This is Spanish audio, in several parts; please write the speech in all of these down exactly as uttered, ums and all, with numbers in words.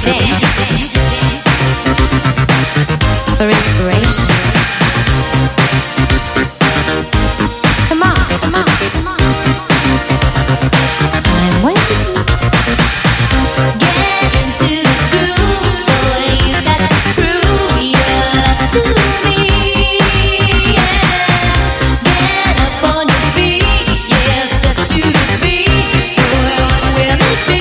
For inspiration. Come on, come on, come on. I'm waiting. Get into the groove, boy. You got to prove your love to me. Yeah. Get up on your feet, yeah. Step to the beat, boy. What will it be?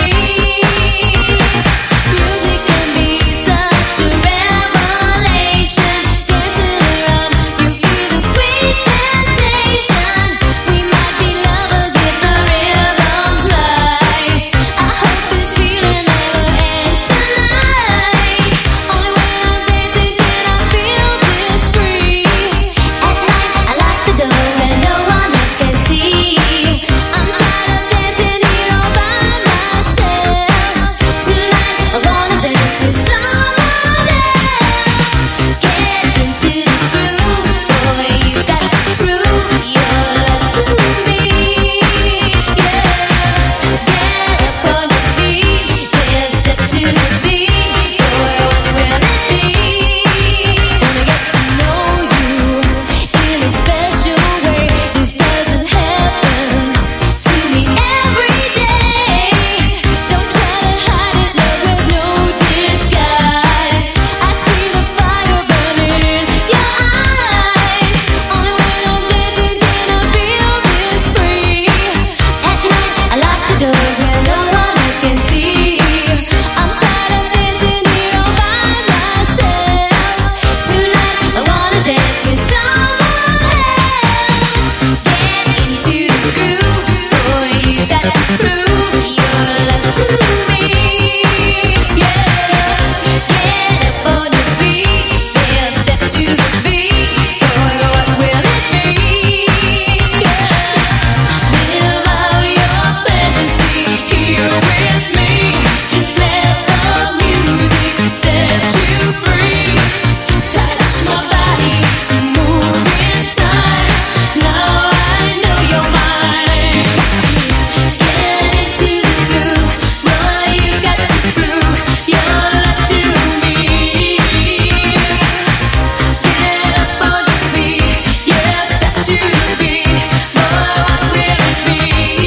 Music can be such a revelation. Dancing around, you feel the sweet sensation. We might be lovers if the rhythm's right. I hope this feeling never ends tonight. Only when I'm dancing can I feel this free. At night I lock the doors where no one else can see. I'm tired of dancing here all by myself. Tonight I wanna dance with someone else. Get into the groove, boy. You got to prove your love to me. Yeah. Get up on your feet, yeah. Step to the beat, boy. What will it be? Wanna get to know you in a special way. This doesn't happen to me every day. Don't try to hide it, love, there's no disguise. I see the fire burning in your eyes. Only when I'm dancing can I feel this free. At night I lock the doors where no one else can see. I'm tired of dancing here all by myself. Tonight I wanna dance with someone else. Get into the groove, boy. You got to prove your love to me. Yeah. Get up on your feet, yeah. Step to the beat, boy. What will it be? Yeah. Live out your fantasy here with me. Just let the music set you free. Touch my body, move in time. Now I know you're mine. Get into the groove, boy. You got to prove your love to me. Get up on your feet, yeah. Step to the beat, boy. What will it be?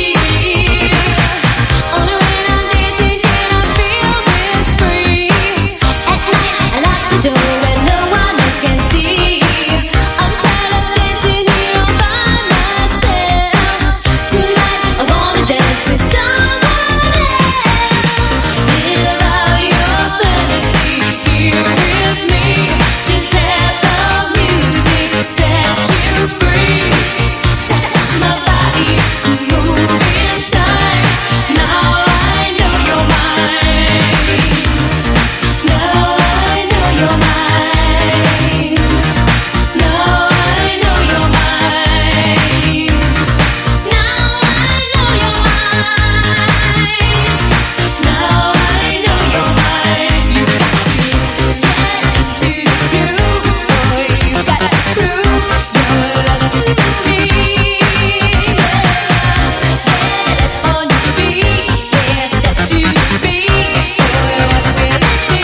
Only when I'm dancing can I feel this free. At night I lock the door where no one else can see. I'm tired of dancing here all by myself. Tonight I wanna dance with someone else. Live out your fantasy here with me. Just let the music set you free. Touch my body, move in time. Now I know you're mine. Now I know you're mine. Now I know you're mine. Now I know you're mine. Now I know you're mine. You got to get into the groove, boy. You got to prove your love to me. Yeah. Get up on your feet, yeah. Step to the beat, boy. What will it be?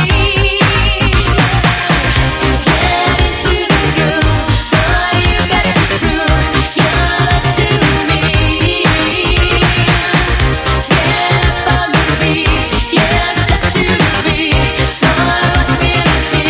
Get into the groove, boy. You got to prove your love to me. Get up on your feet, yeah. Step to the beat, boy. What will it be?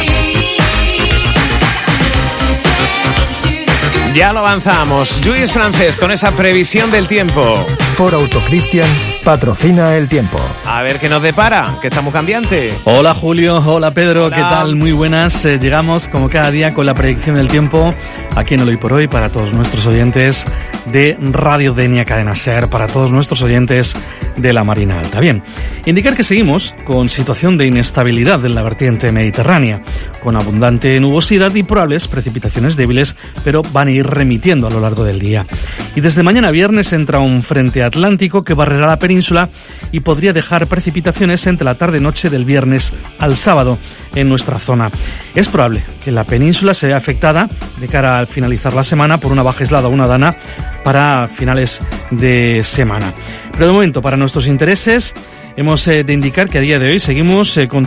Ya lo avanzamos. Luis Francés con esa previsión del tiempo. Ford Auto Cristian patrocina el tiempo. A ver qué nos depara, que está muy cambiante. Hola Julio, hola Pedro, Hola. ¿qué tal? Muy buenas. Eh, llegamos como cada día con la predicción del tiempo aquí en el Hoy por Hoy para todos nuestros oyentes de Radio Denia Cadena Ser, para todos nuestros oyentes de la Marina Alta. Bien, indicar que seguimos con situación de inestabilidad en la vertiente mediterránea, con abundante nubosidad y probables precipitaciones débiles, pero van a ir remitiendo a lo largo del día. Y desde mañana viernes entra un frente atlántico que barrerá la península y podría dejar precipitaciones entre la tarde-noche del viernes al sábado en nuestra zona. Es probable que la península se vea afectada de cara al finalizar la semana por una baja aislada o una dana para finales de semana. Pero de momento, para nuestros intereses, hemos eh, de indicar que a día de hoy seguimos eh, con